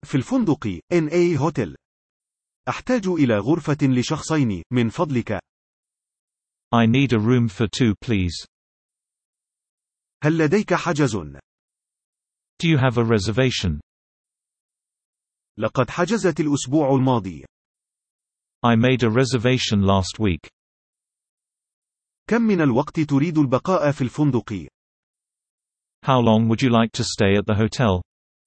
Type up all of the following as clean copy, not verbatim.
في الفندق NA هوتيل. أحتاج إلى غرفة لشخصين، من فضلك. I need a room for two, please. هل لديك حجز؟ Do you have a reservation? لقد حجزت الأسبوع الماضي. I made a reservation last week. كم من الوقت تريد البقاء في الفندق؟ How long would you like to stay at the hotel?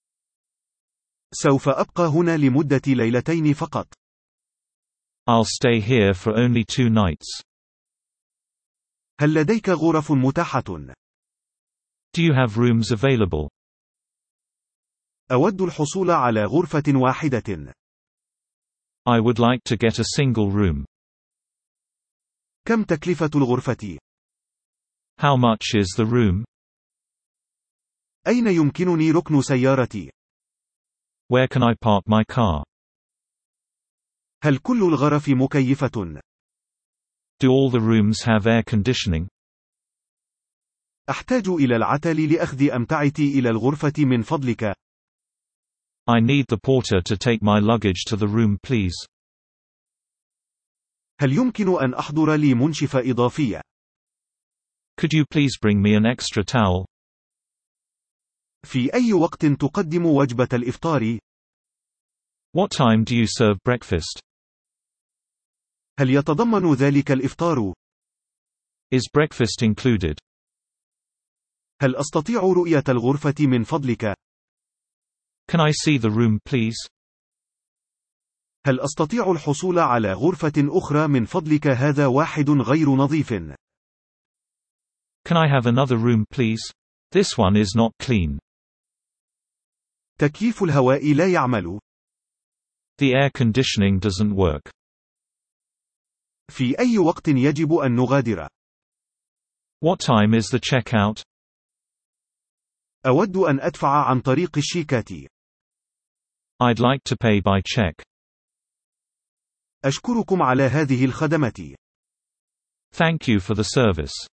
سوف أبقى هنا لمدة ليلتين فقط. I'll stay here for only 2 nights. هل لديك غرف متاحة؟ Do you have rooms available? أود الحصول على غرفة واحدة. I would like to get a single room. كم تكلفة الغرفة؟ How much is the room? أين يمكنني ركن سيارتي؟ Where can I park my car? هل كل الغرف مكيفة؟ Do all the rooms have air conditioning? أحتاج إلى العتل لأخذ أمتعتي إلى الغرفة من فضلك. I need the porter to take my luggage to the room, please. هل يمكن أن أحضر لي منشف إضافي؟ Could you please bring me an extra towel? في أي وقت تقدم وجبة الإفطار؟ What time do you serve breakfast? هل يتضمن ذلك الإفطار؟ Is breakfast included? هل أستطيع رؤية الغرفة من فضلك؟ Can I see the room, please? هل أستطيع الحصول على غرفة أخرى من فضلك؟ هذا واحد غير نظيف. Can I have another room, please? This one is not clean. تكييف الهواء لا يعمل. The air conditioning doesn't work. في أي وقت يجب أن نغادر؟ What time is the checkout? أود أن أدفع عن طريق الشيكات. I'd like to pay by check. أشكركم على هذه الخدمات. Thank you for the service.